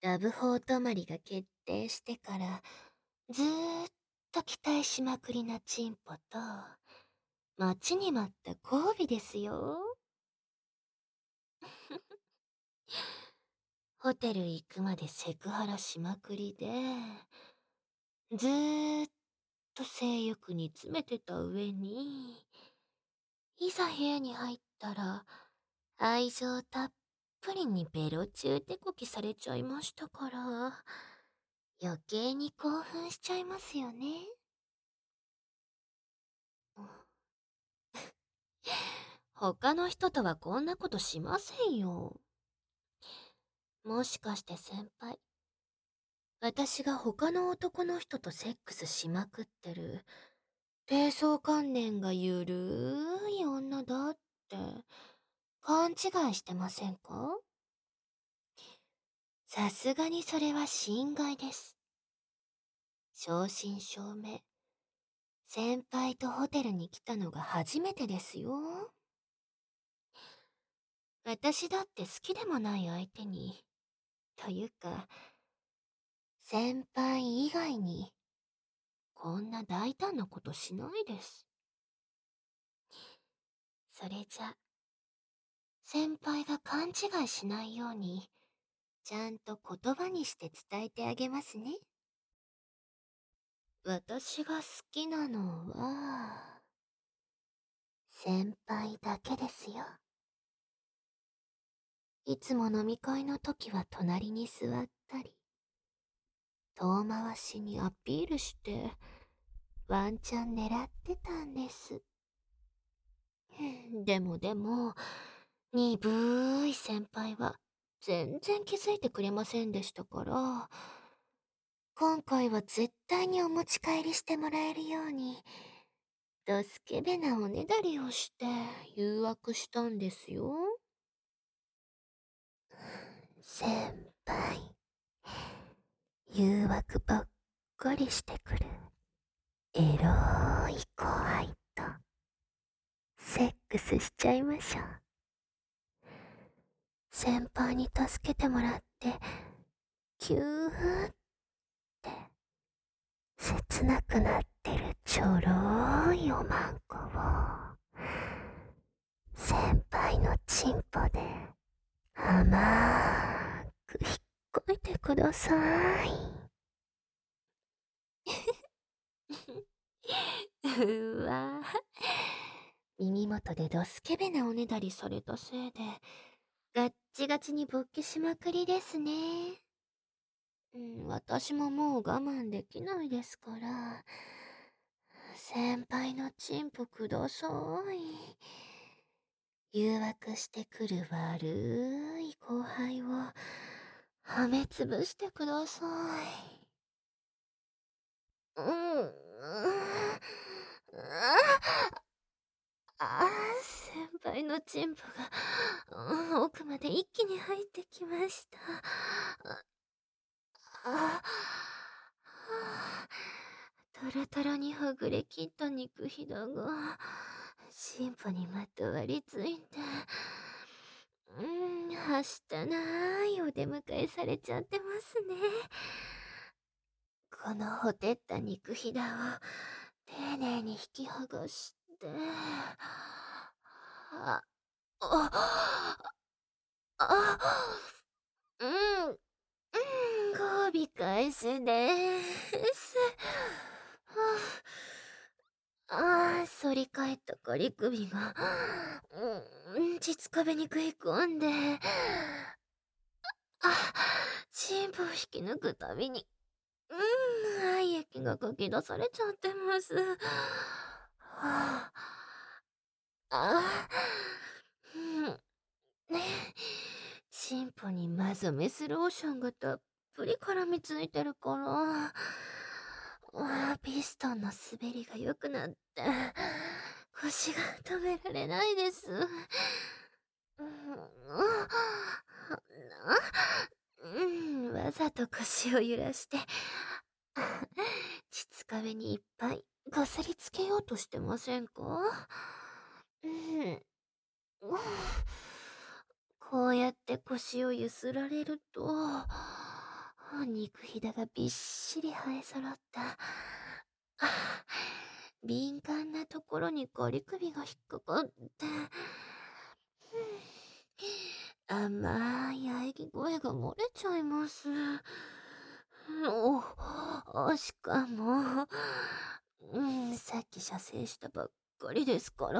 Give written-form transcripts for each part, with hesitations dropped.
ラブホ泊まりが決定してから、ずーっと期待しまくりなチンポと、待ちに待った交尾ですよ。ホテル行くまでセクハラしまくりで、ずーっと性欲に詰めてた上に、いざ部屋に入ったら、愛情たっぷりにベロ中手こきされちゃいましたから、余計に興奮しちゃいますよね。他の人とはこんなことしませんよ。もしかして先輩、私が他の男の人とセックスしまくってる、低層観念がゆるーい女だって、勘違いしてませんか？さすがにそれは心外です。正真正銘、先輩とホテルに来たのが初めてですよ。私だって好きでもない相手に、というか、先輩以外に、こんな大胆なことしないです。それじゃ、先輩が勘違いしないように、ちゃんと言葉にして伝えてあげますね。私が好きなのは、先輩だけですよ。いつも飲み会の時は隣に座ったり、遠回しにアピールして、ワンチャン狙ってたんです。でも、鈍い先輩は全然気づいてくれませんでしたから、今回は絶対にお持ち帰りしてもらえるように、ドスケベなおねだりをして誘惑したんですよ。先輩、誘惑ばっかりしてくるエロい後輩とセックスしちゃいましょう。先輩に助けてもらって、キューって切なくなってるちょろいおまんこを、先輩のチンポで甘く引っこいてください。うわぁ。耳元でドスケベなおねだりされたせいで、ガッチガチに勃起しまくりですね。私ももう我慢できないですから、先輩のチンポください。誘惑してくる悪い後輩を、はめつぶしてください。うん、先輩のチンポが、奥まで一気に入ってきました。あ、トロトロにほぐれ切った肉ひだが、進歩にまとわりついて、はしたないお出迎えされちゃってますね。このほてった肉ひだを丁寧に引き剥がして、あ、あ、うん、交尾開始です。反り返った仮首が、膣壁に食い込んで、チンポを引き抜くたびに、愛液がかき出されちゃってます。はあ、うん、ね、チンポにマゾメスローションがたっぷり絡みついてるから、ピストンの滑りが良くなって、腰が止められないです。わざと腰を揺らして、膣壁にいっぱいこすりつけようとしてませんか？うん、こうやって腰をゆすられると、 肉ひだがびっしり生え揃った。敏感なところにゴリ首が引っかかって、甘い喘ぎ声が漏れちゃいます。しかも、さっき射精したばっかりですから。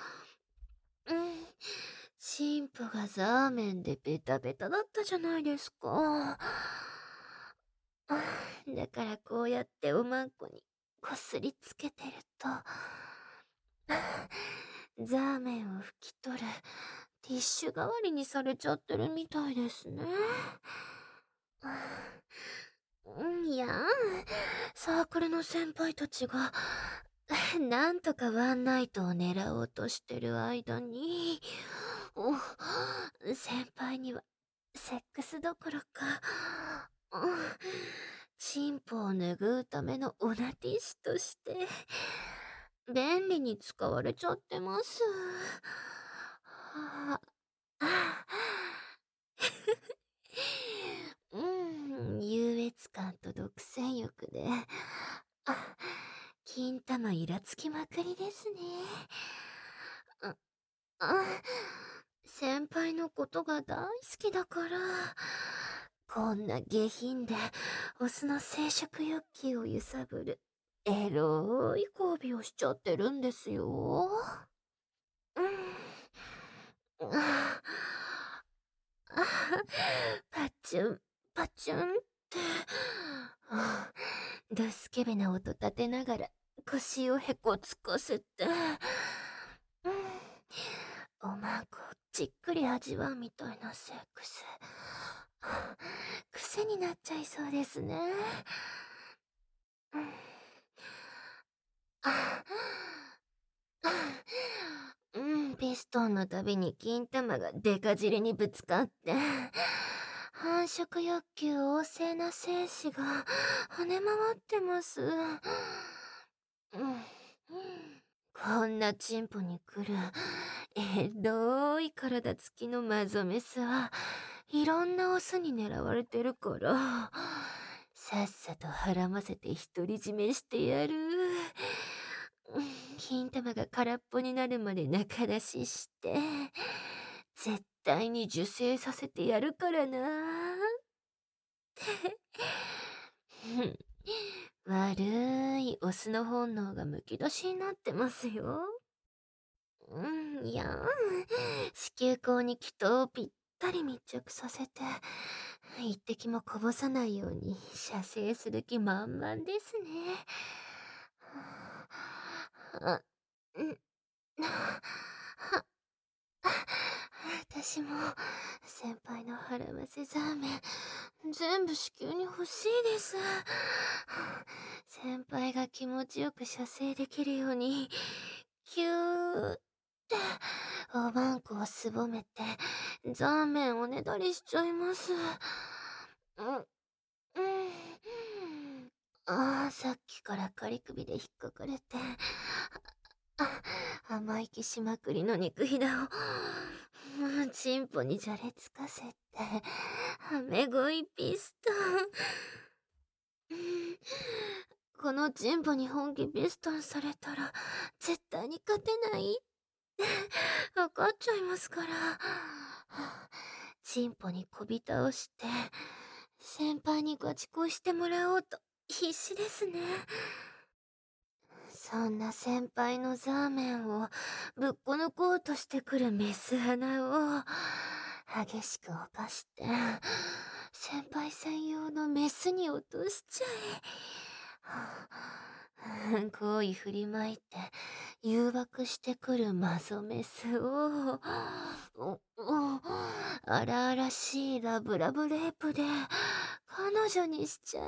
チンポがザーメンでベタベタだったじゃないですか。だからこうやっておまんこにこすりつけてると、ザーメンを拭き取るティッシュ代わりにされちゃってるみたいですね。いやサークルの先輩たちが、なんとかワンナイトを狙おうとしてる間に、先輩には、セックスどころか、チンポを拭うためのオナティッシュとして、便利に使われちゃってます。はあ優越感と独占欲で、金玉イラつきまくりですね。あ、あ、先輩のことが大好きだから、こんな下品でオスの生殖欲求を揺さぶるエロい交尾をしちゃってるんですよ。あパチュン、パチュンって、ドスケベな音立てながら腰をへこつかせて、おまんこをじっくり味わうみたいなセックス。癖になっちゃいそうですね。ピストンのたびに金玉がデカ尻にぶつかって、繁殖欲求旺盛な精子が跳ね回ってます。こんなチンポに来るエロい体つきのマゾメスはいろんなオスに狙われてるから、さっさと孕ませて独り占めしてやる。金玉が空っぽになるまで仲出しして、絶対に受精させてやるからな。悪いオスの本能がむき出しになってますよ。いや子宮口に気筒をぴったり密着させて、一滴もこぼさないように射精する気満々ですね。あ、ん、は、私も先輩の腹ませザーメン全部子宮に欲しいです。先輩が気持ちよく射精できるようにキューっておばんこをすぼめてザーメンをねだりしちゃいます。さっきから仮首で引っかかれて、甘い気しまくりの肉ひだを、チンポにじゃれつかせて、はめ声ピストン。このチンポに本気ピストンされたら、絶対に勝てないって分かっちゃいますから。チンポにこび倒して、先輩にガチ恋してもらおうと必死ですね。そんな先輩のザーメンをぶっこ抜こうとしてくるメス穴を激しく犯して、先輩専用のメスに落としちゃえ。好意振りまいて誘惑してくるマゾメスを、荒々しいラブラブレイプで彼女にしちゃえ。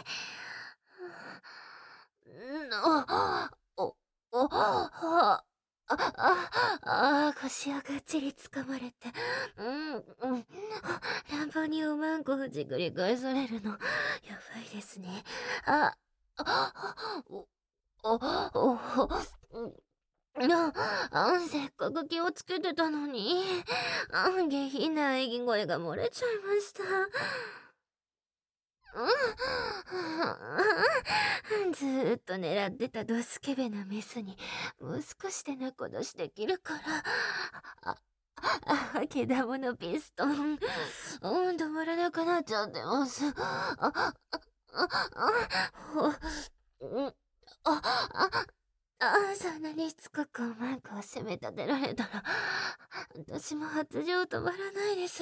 お、腰をがっちり掴まれて、乱暴におまんこをじくり返されるの、やばいですね。お、せっかく気をつけてたのに、下品な喘ぎ声が漏れちゃいました。 ーっと狙ってたドスケベなメスに、もう少しで仲出しできるから。あ、毛玉のピストン。止まらなくなっちゃってます。ほうん、そんなにしつこくマイクを責め立てられたら、私も発情止まらないです。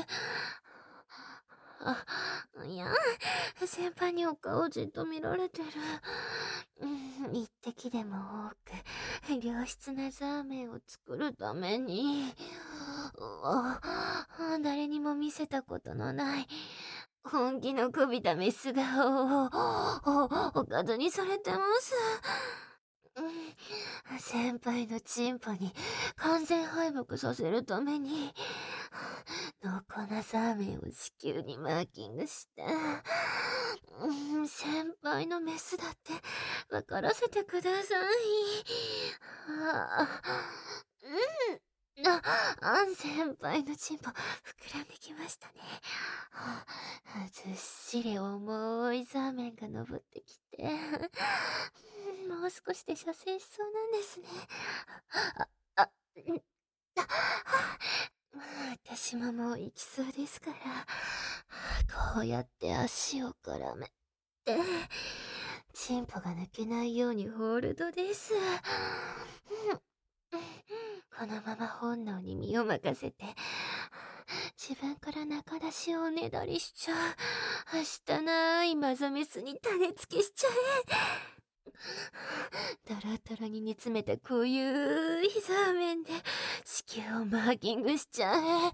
いや、先輩にお顔をじっと見られてる。一滴でも多く、良質なザーメンを作るために、誰にも見せたことのない、本気のこびたメス顔を、おかずにされてます。先輩のチンポに完全敗北させるために、濃厚なザーメンを子宮にマーキングした。先輩のメスだって分からせてください。あ先輩のチンポ膨らんできましたね。ずっしり重いザーメンが登ってきて、もう少しで射精しそうなんですね。あ、あ、ん、あ、私ももう行きそうですから、こうやって足を絡めて、チンポが抜けないようにホールドです。このまま本能に身を任せて、自分から中出しをおねだりしちゃう。明日ないマザメスに種付けしちゃえ。ドロドロに煮詰めたこういうザーメンで子宮をマーキングしちゃえ。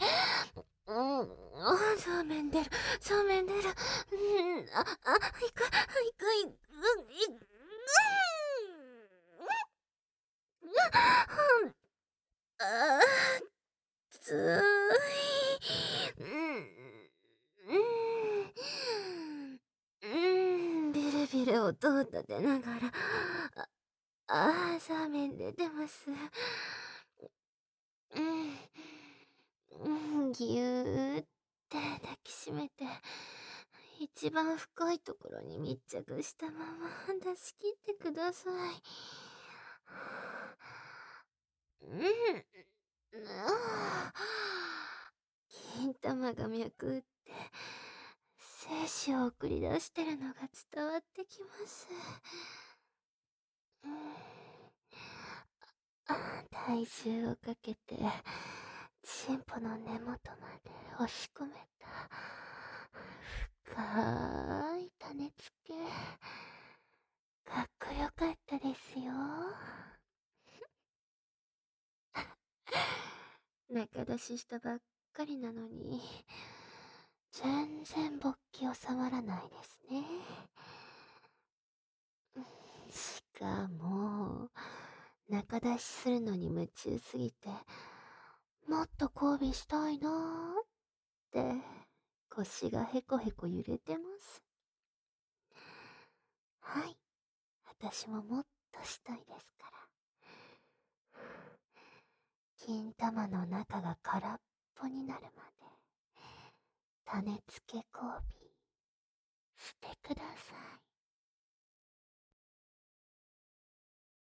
ザーメン出る、ザーメン出る。いく、あー、つい。ビルビル音を立てながら、ザーメン出てます。ぎゅーって抱きしめて、一番深いところに密着したまま出し切ってください。金玉が脈打って、精子を送り出してるのが伝わってきます。体重をかけて、チンポの根元まで押し込めた。深い種付け。かっこよかったですよ。仲出ししたばっかりなのに、全然勃起収まらないですね。しかも、仲出しするのに夢中すぎて、もっと交尾したいなーって、腰がへこへこ揺れてます。はい、私ももっとしたいですから。金玉の中が空っぽになるまで、種付け交尾してください。